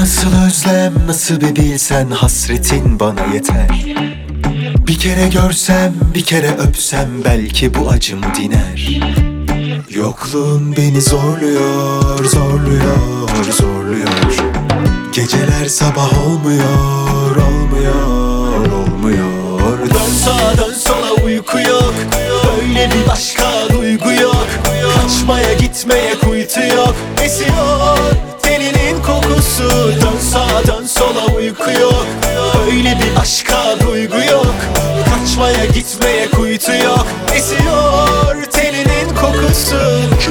Nasıl özlem, nasıl bir bilsen, hasretin bana yeter. Bir kere görsem, bir kere öpsem, belki bu acım diner. Yokluğun beni zorluyor, zorluyor, zorluyor. Geceler sabah olmuyor, olmuyor, olmuyor. Dön sağa dön sola uyku yok, böyle bir başka duygu yok. Kaçmaya gitmeye kuytu yok, esiyor teninin kokusu. Dön sağa dön sola uyku yok, böyle bir başka duygu yok. Kaçmaya gitmeye kuytu yok, esiyor teninin kokusu.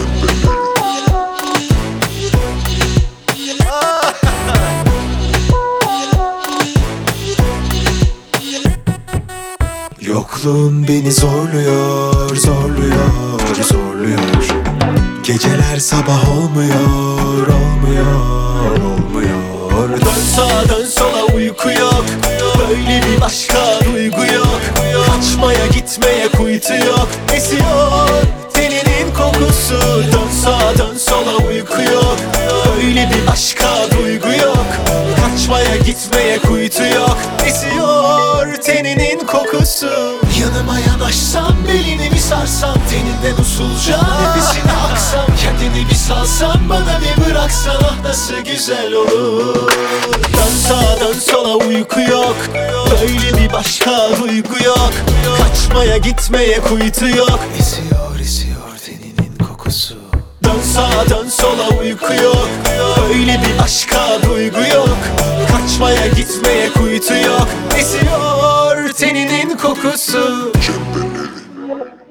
Yokluğun beni zorluyor, zorluyor, zorluyor. Geceler sabah olmuyor, olmuyor, olmuyor. Dön sağa dön sola uyku yok, böyle bir başka duygu yok. Kaçmaya gitmeye kuytu yok, esiyor teninin kokusu. Dön sağa dön sola uyku yok, böyle bir başka duygu yok. Kaçmaya gitmeye kuytu yok, esiyor teninin kokusu. Yanıma yanaşsam, belini bir sarsam, teninden usulca nefesine aksam, kendini bir salsam, bana bir bıraksan, ah nasıl güzel olur. Dön sağa dön sola uyku yok, böyle bir başka duygu yok. Kaçmaya gitmeye kuytu yok, Esiyor, esiyor teninin kokusu. dön sağa dön sola uyku yok, böyle bir başka duygu yok. Kaçmaya gitmeye kuytu yok, esiyor teninin kokusu.